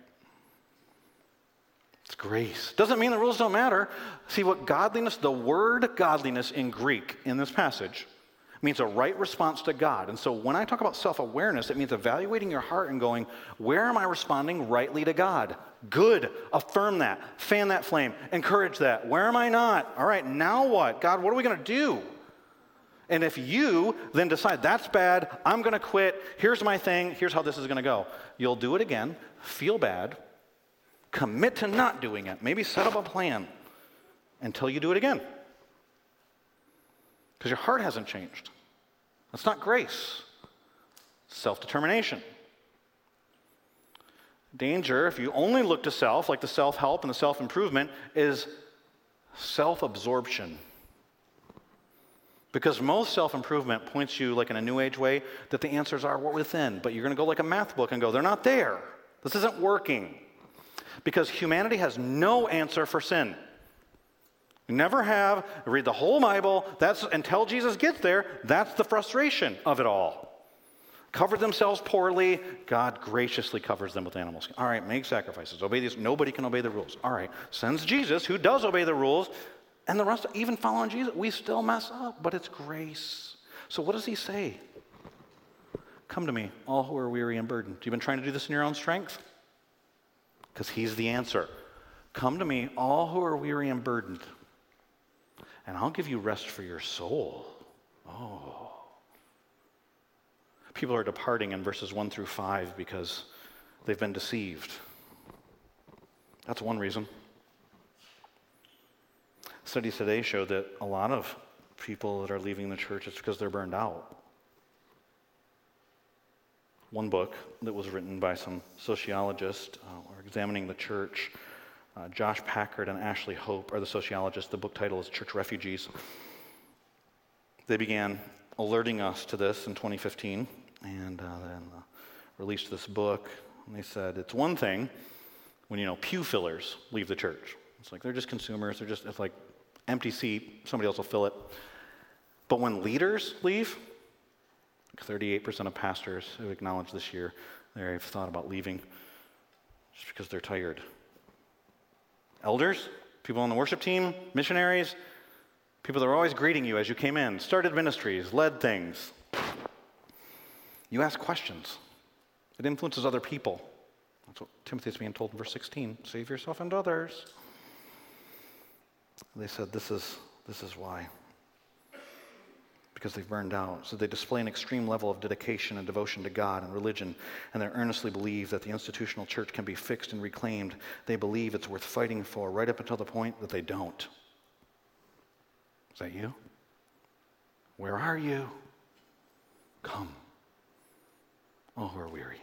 Speaker 2: It's grace. Doesn't mean the rules don't matter. See what godliness, the word godliness in Greek in this passage means a right response to God. And so when I talk about self-awareness, it means evaluating your heart and going, where am I responding rightly to God? Good. Affirm that. Fan that flame. Encourage that. Where am I not? All right, now what? God, what are we going to do? And if you then decide, that's bad, I'm going to quit, here's my thing, here's how this is going to go. You'll do it again, feel bad, commit to not doing it, maybe set up a plan until you do it again. Because your heart hasn't changed. That's not grace. Self-determination. Danger, if you only look to self, like the self-help and the self-improvement, is self-absorption. Because most self-improvement points you, like in a New Age way, that the answers are within. But you're going to go like a math book and go, they're not there. This isn't working. Because humanity has no answer for sin. You never have. Read the whole Bible. That's until Jesus gets there, that's the frustration of it all. Covered themselves poorly, God graciously covers them with animals. All right, make sacrifices. Obey these. Nobody can obey the rules. All right, sends Jesus, who does obey the rules, and the rest, even following Jesus, we still mess up, but it's grace. So what does he say? Come to me, all who are weary and burdened. You've been trying to do this in your own strength? Because he's the answer. Come to me, all who are weary and burdened, and I'll give you rest for your soul. Oh. People are departing in verses 1 through 5 because they've been deceived. That's one reason. Studies today show that a lot of people that are leaving the church, it's because they're burned out. One book that was written by some sociologists examining the church, Josh Packard and Ashley Hope are the sociologists. The book title is Church Refugees. They began alerting us to this in 2015 and then released this book. And they said, it's one thing when, pew fillers leave the church. It's like they're just consumers. It's like empty seat. Somebody else will fill it. But when leaders leave, 38% of pastors have acknowledged this year they've thought about leaving just because they're tired. Elders, people on the worship team, missionaries, people that were always greeting you as you came in, started ministries, led things. You ask questions. It influences other people. That's what Timothy is being told in verse 16. Save yourself and others. They said this is why. Because they've burned out. So they display an extreme level of dedication and devotion to God and religion, and they earnestly believe that the institutional church can be fixed and reclaimed. They believe it's worth fighting for right up until the point that they don't. Is that you? Where are you? Come. Oh, who are weary.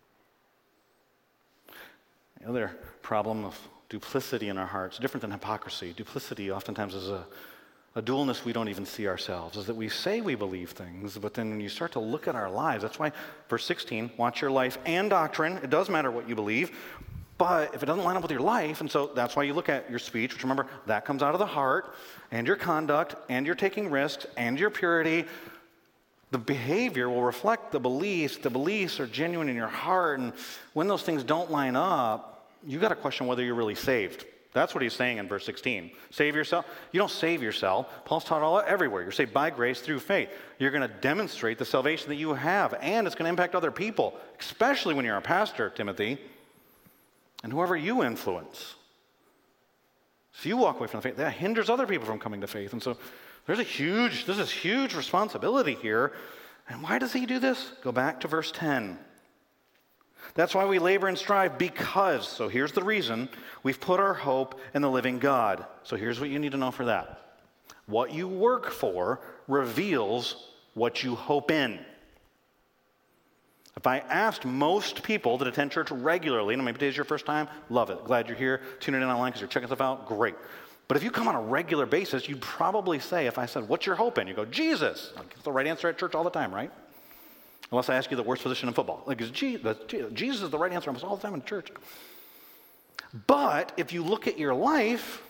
Speaker 2: The other problem of duplicity in our hearts, different than hypocrisy. Duplicity oftentimes is a dualness we don't even see ourselves, is that we say we believe things, but then when you start to look at our lives, that's why verse 16, watch your life and doctrine. It does matter what you believe, but if it doesn't line up with your life, and so that's why you look at your speech, which remember, that comes out of the heart, and your conduct, and your taking risks, and your purity. The behavior will reflect the beliefs. The beliefs are genuine in your heart, and when those things don't line up, you got to question whether you're really saved. That's what he's saying in verse 16. Save yourself. You don't save yourself. Paul's taught all everywhere. You're saved by grace through faith. You're going to demonstrate the salvation that you have, and it's going to impact other people, especially when you're a pastor, Timothy, and whoever you influence. If you walk away from the faith, that hinders other people from coming to faith. And so there's this huge responsibility here. And why does he do this? Go back to verse 10. That's why we labor and strive, because, so here's the reason, we've put our hope in the living God. So here's what you need to know for that. What you work for reveals what you hope in. If I asked most people that attend church regularly, and maybe today's your first time, love it. Glad you're here, tuning in online because you're checking stuff out, great. But if you come on a regular basis, you'd probably say, if I said, what's your hope in? You go, Jesus. That's the right answer at church all the time, right? Unless I ask you the worst position in football. Like, Jesus is the right answer almost all the time in church. But if you look at your life,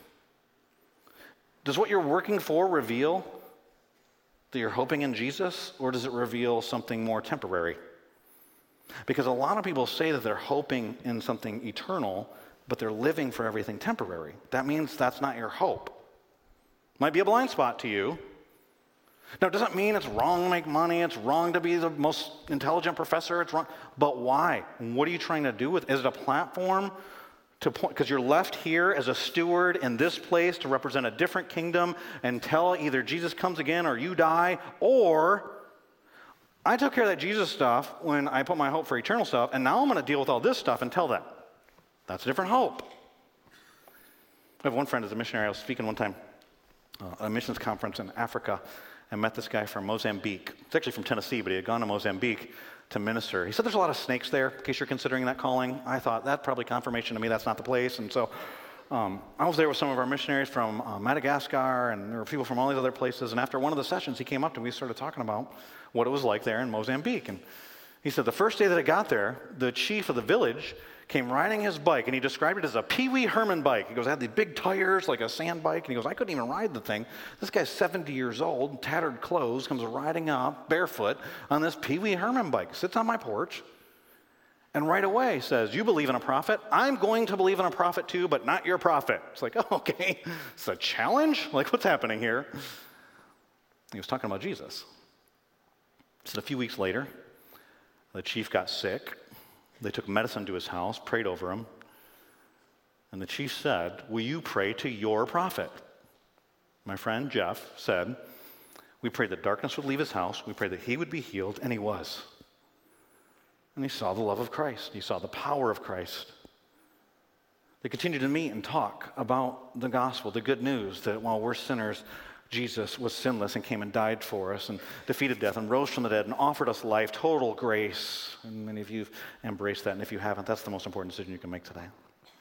Speaker 2: does what you're working for reveal that you're hoping in Jesus, or does it reveal something more temporary? Because a lot of people say that they're hoping in something eternal, but they're living for everything temporary. That means that's not your hope. Might be a blind spot to you. Now, it doesn't mean it's wrong to make money, it's wrong to be the most intelligent professor, it's wrong. But why? What are you trying to do with it? Is it a platform to point, because you're left here as a steward in this place to represent a different kingdom until either Jesus comes again or you die, or I took care of that Jesus stuff when I put my hope for eternal stuff, and now I'm going to deal with all this stuff until then. That's a different hope. I have one friend as a missionary. I was speaking one time at a missions conference in Africa, and met this guy from Mozambique. It's actually from Tennessee, but he had gone to Mozambique to minister. He said there's a lot of snakes there, in case you're considering that calling. I thought, that's probably confirmation to me that's not the place. And so I was there with some of our missionaries from Madagascar, and there were people from all these other places. And after one of the sessions, he came up to me, we started talking about what it was like there in Mozambique. And he said the first day that I got there, the chief of the village came riding his bike, and he described it as a Pee Wee Herman bike. He goes, it had these big tires, like a sand bike, and he goes, I couldn't even ride the thing. This guy's 70 years old, tattered clothes, comes riding up barefoot on this Pee Wee Herman bike, sits on my porch, and right away says, you believe in a prophet? I'm going to believe in a prophet too, but not your prophet. It's like, oh, okay, it's a challenge? Like, what's happening here? He was talking about Jesus. He said a few weeks later, The chief got sick. They took medicine to his house, prayed over him. And the chief said, will you pray to your prophet? My friend Jeff said, we prayed that darkness would leave his house. We prayed that he would be healed, and he was. And he saw the love of Christ. He saw the power of Christ. They continued to meet and talk about the gospel, the good news that while we're sinners, Jesus was sinless and came and died for us and defeated death and rose from the dead and offered us life, total grace. And many of you have embraced that, and if you haven't, that's the most important decision you can make today.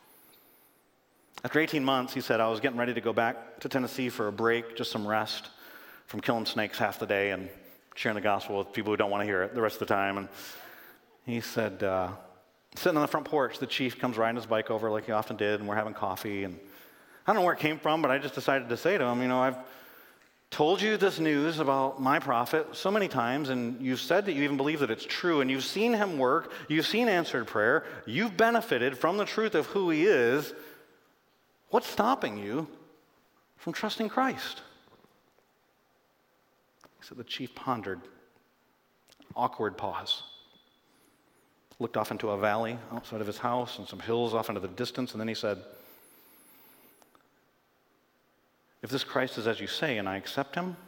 Speaker 2: After 18 months, he said, I was getting ready to go back to Tennessee for a break, just some rest from killing snakes half the day and sharing the gospel with people who don't want to hear it the rest of the time. And he said, sitting on the front porch, the chief comes riding his bike over like he often did, and we're having coffee. And I don't know where it came from, but I just decided to say to him, I've told you this news about my prophet so many times, and you've said that you even believe that it's true, and you've seen him work, you've seen answered prayer, you've benefited from the truth of who he is. What's stopping you from trusting Christ? So the chief pondered. Awkward pause. Looked off into a valley outside of his house and some hills off into the distance, and then he said, if this Christ is as you say and I accept him,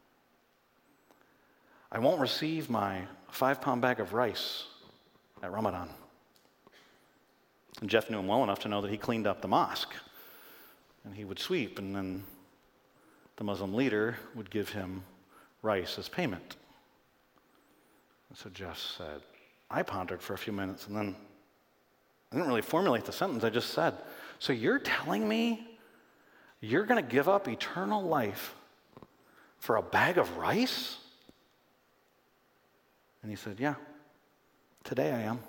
Speaker 2: I won't receive my 5-pound bag of rice at Ramadan. And Jeff knew him well enough to know that he cleaned up the mosque. And he would sweep, and then the Muslim leader would give him rice as payment. And so Jeff said, I pondered for a few minutes, and then I didn't really formulate the sentence. I just said, so you're telling me you're going to give up eternal life for a bag of rice? And he said, yeah, today I am.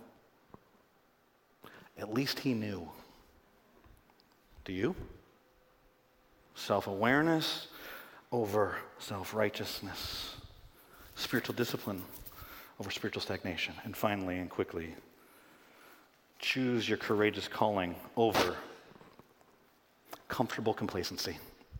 Speaker 2: At least he knew. Do you? Self-awareness over self-righteousness. Spiritual discipline over spiritual stagnation. And finally and quickly, choose your courageous calling over comfortable complacency.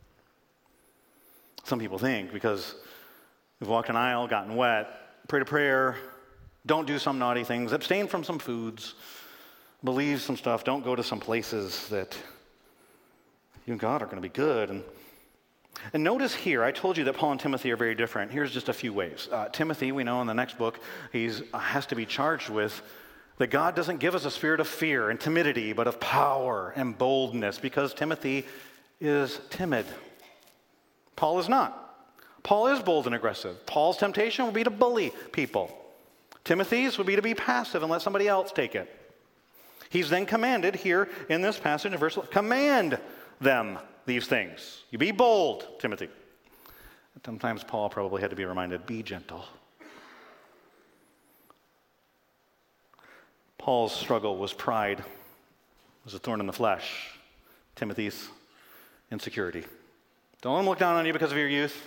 Speaker 2: Some people think because we've walked an aisle, gotten wet, prayed a prayer, don't do some naughty things, abstain from some foods, believe some stuff, don't go to some places that you and God are going to be good. And notice here, I told you that Paul and Timothy are very different. Here's just a few ways. Timothy, we know in the next book, he has to be charged with that God doesn't give us a spirit of fear and timidity, but of power and boldness, because Timothy is timid. Paul is not. Paul is bold and aggressive. Paul's temptation would be to bully people. Timothy's would be to be passive and let somebody else take it. He's then commanded here in this passage in verse 11, command them these things. You be bold, Timothy. Sometimes Paul probably had to be reminded, be gentle. Paul's struggle was pride, was a thorn in the flesh. Timothy's insecurity. Don't let him look down on you because of your youth.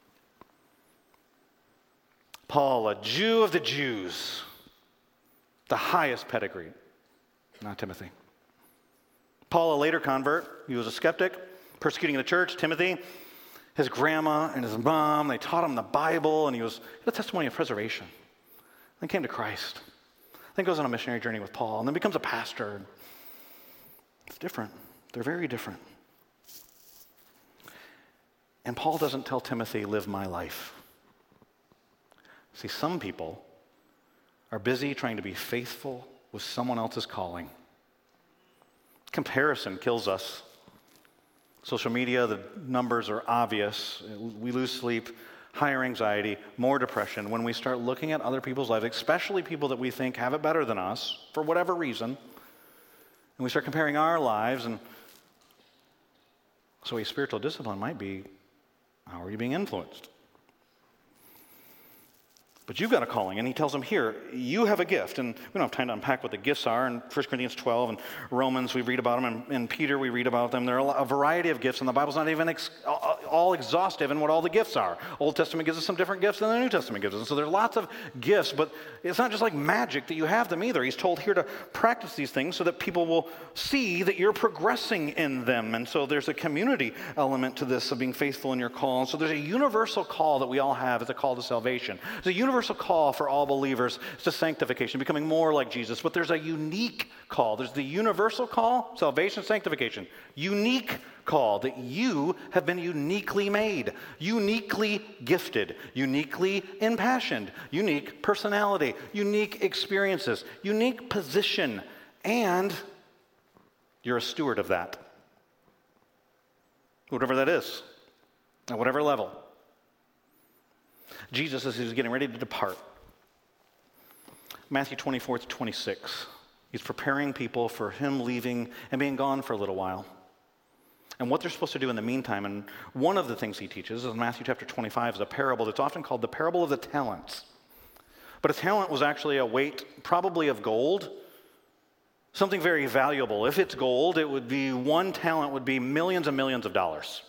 Speaker 2: Paul, a Jew of the Jews, the highest pedigree, not Timothy. Paul, a later convert, he was a skeptic, persecuting the church. Timothy, his grandma and his mom, they taught him the Bible, and he was a testimony of preservation. Then came to Christ. Then goes on a missionary journey with Paul, and then becomes a pastor. It's different. They're very different. And Paul doesn't tell Timothy, live my life. See, some people are busy trying to be faithful with someone else's calling. Comparison kills us. Social media, the numbers are obvious. We lose sleep, higher anxiety, more depression when we start looking at other people's lives, especially people that we think have it better than us for whatever reason. And we start comparing our lives. And so a spiritual discipline might be, how are you being influenced? But you've got a calling, and he tells them here, you have a gift. And we don't have time to unpack what the gifts are. In 1 Corinthians 12 and Romans, we read about them, and in Peter, we read about them. There are a variety of gifts, and the Bible's not even all exhaustive in what all the gifts are. Old Testament gives us some different gifts than the New Testament gives us. And so there's lots of gifts, but it's not just like magic that you have them either. He's told here to practice these things so that people will see that you're progressing in them. And so there's a community element to this of being faithful in your call. And so there's a universal call that we all have. It's a call to salvation. There's a universal call for all believers is to sanctification, becoming more like Jesus. But there's a unique call. There's the universal call, salvation, sanctification. Unique call that you have been uniquely made, uniquely gifted, uniquely impassioned, unique personality, unique experiences, unique position, and you're a steward of that. Whatever that is, at whatever level. Jesus, as he was getting ready to depart, Matthew 24-26, he's preparing people for him leaving and being gone for a little while. And what they're supposed to do in the meantime, and one of the things he teaches in Matthew chapter 25 is a parable that's often called the parable of the talents. But a talent was actually a weight, probably of gold, something very valuable. If it's gold, it would be, one talent would be millions and millions of dollars.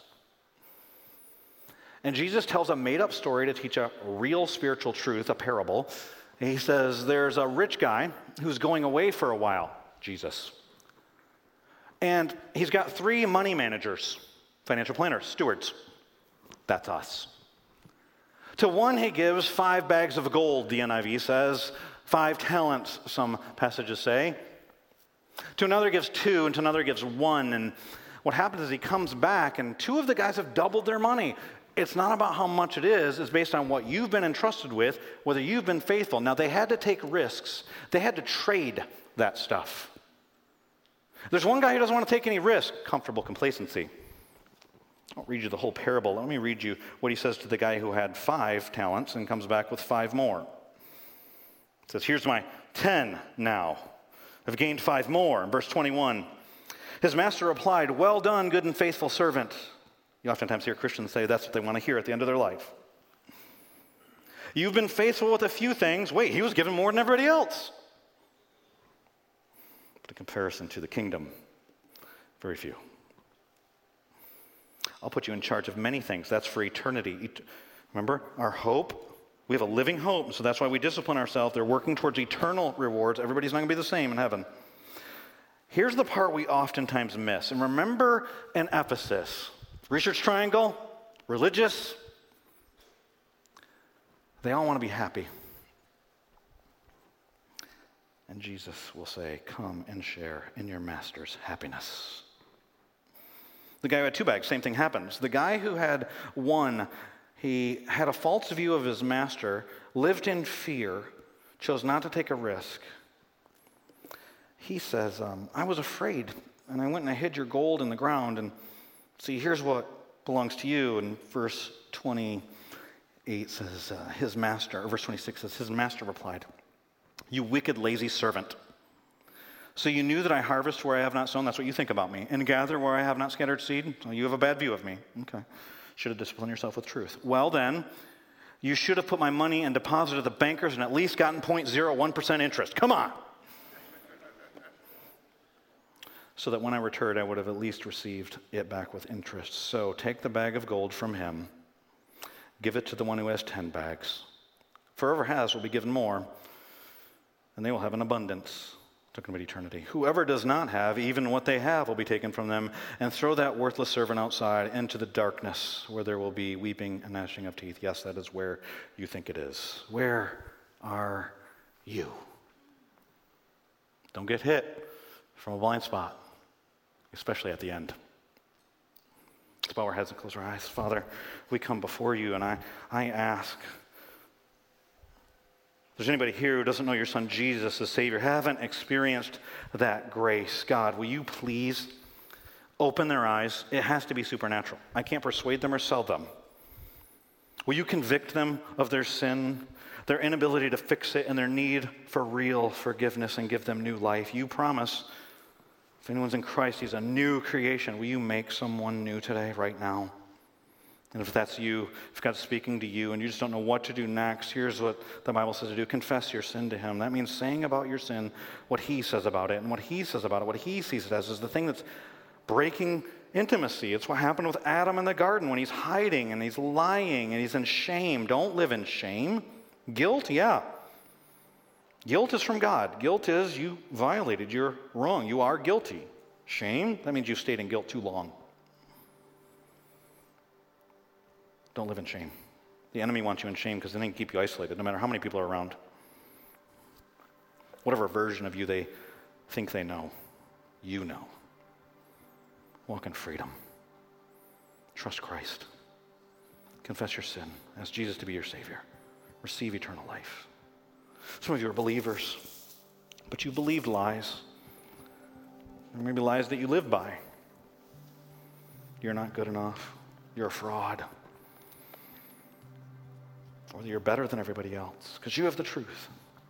Speaker 2: And Jesus tells a made-up story to teach a real spiritual truth, a parable. He says, there's a rich guy who's going away for a while, Jesus. And he's got 3 money managers, financial planners, stewards. That's us. To one he gives 5 bags of gold, the NIV says, 5 talents, some passages say. To another gives 2, and to another gives 1. And what happens is he comes back, and 2 of the guys have doubled their money. It's not about how much it is. It's based on what you've been entrusted with, whether you've been faithful. Now, they had to take risks. They had to trade that stuff. There's one guy who doesn't want to take any risk, comfortable complacency. I won't read you the whole parable. Let me read you what he says to the guy who had 5 talents and comes back with 5 more. It says, here's my 10 now. I've gained 5 more. In verse 21, his master replied, well done, good and faithful servant. You oftentimes hear Christians say that's what they want to hear at the end of their life. You've been faithful with a few things. Wait, he was given more than everybody else. But in comparison to the kingdom, very few. I'll put you in charge of many things. That's for eternity. Remember, our hope, we have a living hope, so that's why we discipline ourselves. They're working towards eternal rewards. Everybody's not going to be the same in heaven. Here's the part we oftentimes miss. And remember in Ephesus, research triangle, religious, they all want to be happy. And Jesus will say, come and share in your master's happiness. The guy who had 2 bags, same thing happens. The guy who had 1, he had a false view of his master, lived in fear, chose not to take a risk. He says, I was afraid, and I went and I hid your gold in the ground, and see, here's what belongs to you. And verse 28 says, his master, or verse 26 says, his master replied, you wicked, lazy servant. So you knew that I harvest where I have not sown, that's what you think about me, and gather where I have not scattered seed? So you have a bad view of me. Okay. Should have disciplined yourself with truth. Well then, you should have put my money and deposited at the bankers and at least gotten 0.01% interest. Come on. So that when I returned, I would have at least received it back with interest. So take the bag of gold from him, give it to the one who has 10 bags. For whoever has will be given more, and they will have an abundance. Talking about eternity. Whoever does not have, even what they have will be taken from them, and throw that worthless servant outside into the darkness, where there will be weeping and gnashing of teeth. Yes, that is where you think it is. Where are you? Don't get hit from a blind spot, especially at the end. Let's bow our heads and close our eyes. Father, we come before you, and I ask, if there's anybody here who doesn't know your son Jesus as Savior, haven't experienced that grace, God, will you please open their eyes? It has to be supernatural. I can't persuade them or sell them. Will you convict them of their sin, their inability to fix it, and their need for real forgiveness, and give them new life? You promise, if anyone's in Christ, he's a new creation. Will you make someone new today, right now? And if that's you, if God's speaking to you and you just don't know what to do next, here's what the Bible says to do. Confess your sin to him. That means saying about your sin what he says about it. And what he says about it, what he sees it as, is the thing that's breaking intimacy. It's what happened with Adam in the garden when he's hiding and he's lying and he's in shame. Don't live in shame. Guilt, yeah. Guilt is from God. Guilt is you violated. You're wrong. You are guilty. Shame, that means you've stayed in guilt too long. Don't live in shame. The enemy wants you in shame because they can keep you isolated, no matter how many people are around. Whatever version of you they think they know, you know. Walk in freedom. Trust Christ. Confess your sin. Ask Jesus to be your Savior. Receive eternal life. Some of you are believers, but you believed lies. Or maybe lies that you live by. You're not good enough. You're a fraud. Or you're better than everybody else because you have the truth.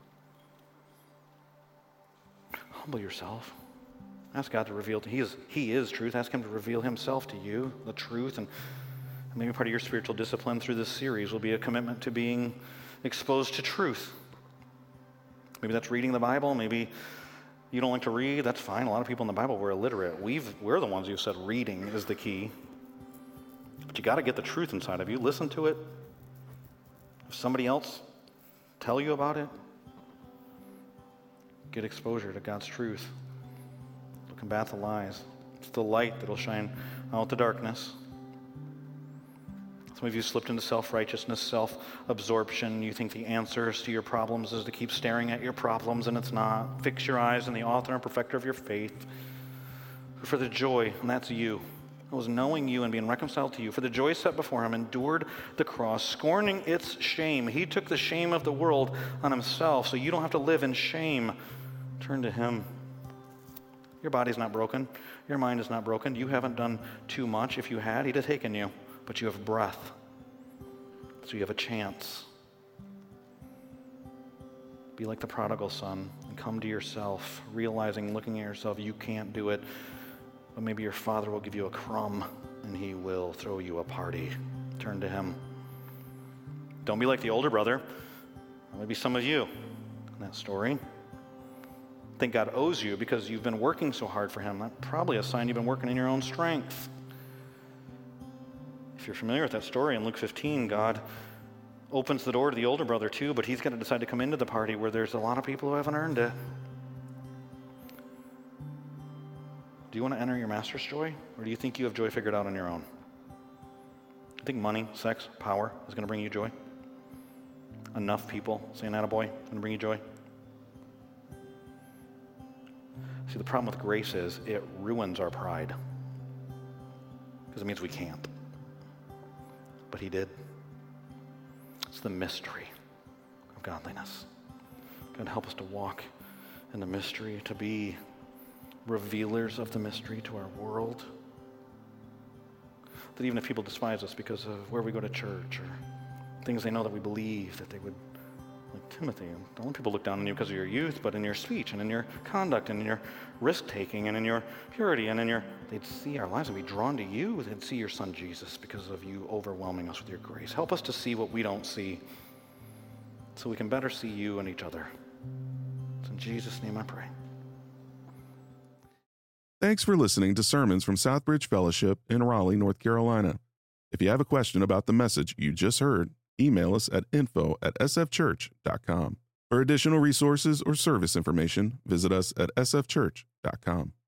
Speaker 2: Humble yourself. Ask God to reveal to you. He is truth. Ask him to reveal himself to you, the truth. And maybe part of your spiritual discipline through this series will be a commitment to being exposed to truth. Maybe that's reading the Bible. Maybe you don't like to read. That's fine. A lot of people in the Bible were illiterate. We're the ones who said reading is the key. But you got to get the truth inside of you. Listen to it. If somebody else tell you about it, get exposure to God's truth. It'll combat the lies. It's the light that'll shine out the darkness. Some of you slipped into self-righteousness, self-absorption. You think the answers to your problems is to keep staring at your problems, and it's not. Fix your eyes on the author and perfecter of your faith. For the joy, and that's you. It was knowing you and being reconciled to you. For the joy set before him, endured the cross, scorning its shame. He took the shame of the world on himself, so you don't have to live in shame. Turn to him. Your body's not broken. Your mind is not broken. You haven't done too much. If you had, he'd have taken you. But you have breath, so you have a chance. Be like the prodigal son and come to yourself, realizing, looking at yourself, you can't do it, but maybe your father will give you a crumb and he will throw you a party. Turn to him. Don't be like the older brother. Maybe some of you in that story think God owes you because you've been working so hard for him. That's probably a sign you've been working in your own strength. If you're familiar with that story in Luke 15, God opens the door to the older brother too, but he's going to decide to come into the party where there's a lot of people who haven't earned it. Do you want to enter your master's joy, or do you think you have joy figured out on your own? I think money, sex, power is going to bring you joy. Enough people saying attaboy is going to bring you joy. See, the problem with grace is it ruins our pride because it means we can't. But he did. It's the mystery of godliness. God, help us to walk in the mystery, to be revealers of the mystery to our world. That even if people despise us because of where we go to church or things they know that we believe, that they would, like Timothy, don't let people look down on you because of your youth, but in your speech and in your conduct and in your risk-taking and in your purity and in your, they'd see our lives and be drawn to you. They'd see your son Jesus because of you overwhelming us with your grace. Help us to see what we don't see so we can better see you and each other. It's in Jesus' name I pray.
Speaker 1: Thanks for listening to sermons from Southbridge Fellowship in Raleigh, North Carolina. If you have a question about the message you just heard, email us at info@sfchurch.com. For additional resources or service information, visit us at sfchurch.com.